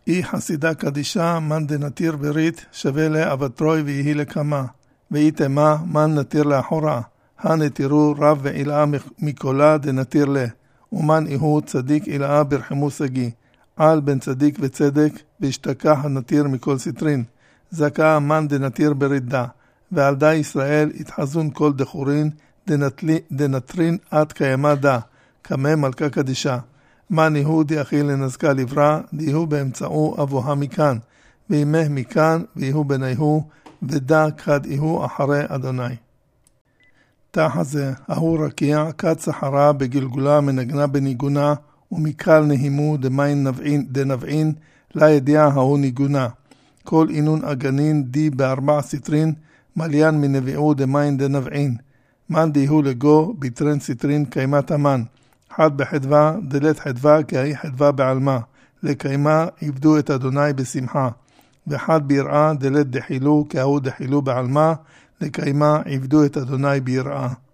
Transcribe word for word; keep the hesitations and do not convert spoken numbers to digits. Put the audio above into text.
אי חסידה קדישה, מן דנתיר ברית, שווה לה אבטרוי ויהי לקמה. ואי תמה, מן נתיר לאחורה. הנתירו רב ועילאה מקולה דנתיר לה. ומן איהו צדיק עילאה ברחמו סגי. על בן צדיק וצדק, והשתכח הנתיר מכל סטרין. זכה מן דנתיר ברידה. ועל דה ישראל התחזון כל דחורין, דנטלי, דנטרין עד קיימה דה. כמה מלכה קדישה. מן איהו דיחי לנזקה לברא, דיהו באמצעו אבוה מכאן. ואימך מכאן, ואיהו בניהו, ודה כד איהו אחרי אדוני. תח הזה, ההוא רקיע, כד סחרה בגלגולה מנגנה בניגונה, ומקל נהימו דמיין נבעין, דנבעין, לה ידיעה ההוא ניגונה. כל אינון אגנין די בארבע סטרין, מליין מנביעו דמיין דנבעין. מן דיהו לגו, ביטרן סטרין קיימת המן. חד בחדווה, דלת חדווה, כי היא חדווה בעלמה. לקיימה עבדו את אדוני בשמחה. וחד ביראה, דלת דחילו, כי הוא דחילו בעלמה. לקיימה עבדו את אדוני ביראה.